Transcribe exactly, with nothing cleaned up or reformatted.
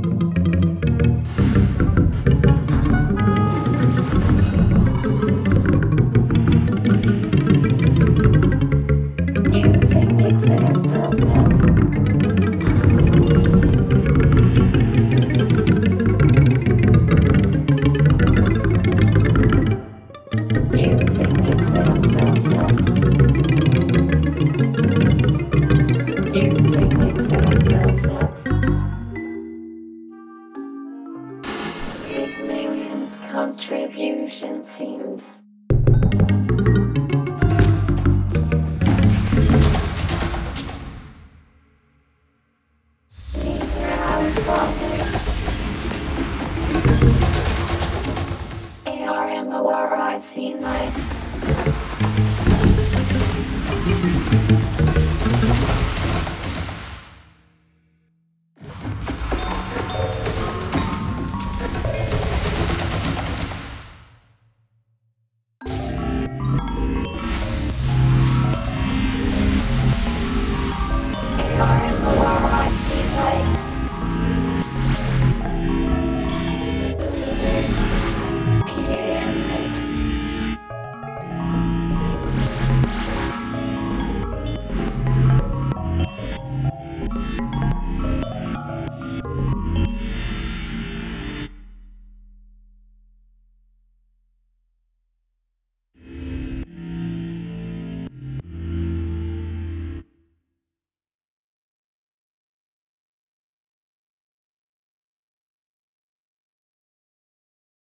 Using examples of using examples of using examples of eight millions contribution seems A R M O R I C nights.